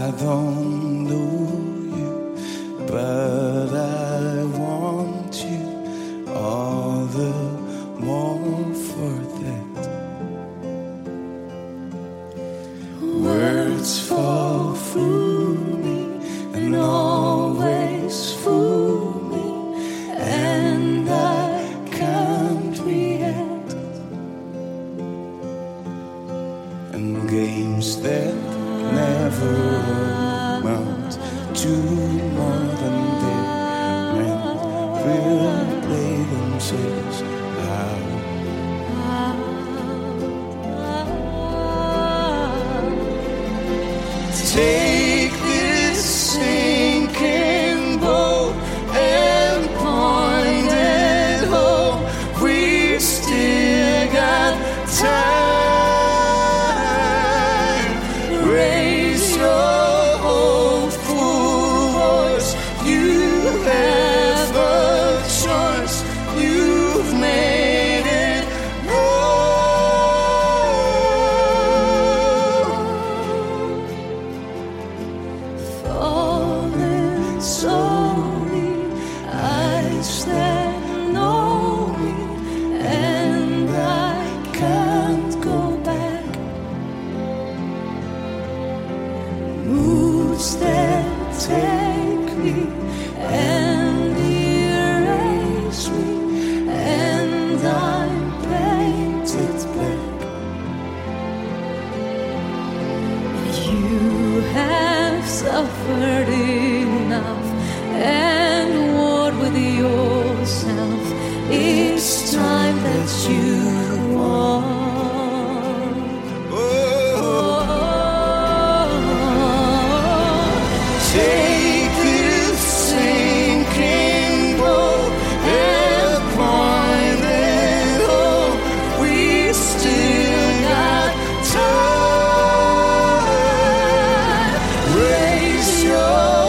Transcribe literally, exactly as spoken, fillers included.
I don't know you, but I want you all the more for that. Words fall through me and always fool me, and I can't react. And games that never amount to more than their meant will play themselves out. Take this sinking boat and point it home. We still got time. Raise your hopeful voice. You have a choice. You've made it wrong. Falling slowly, eyes that know me, and I can't go back. Moods that take me and erase me, and I'm painted black. You have suffered enough and warred with yourself. It's time that you walk. Take this sinking boat and point it home. We still got time. Raise your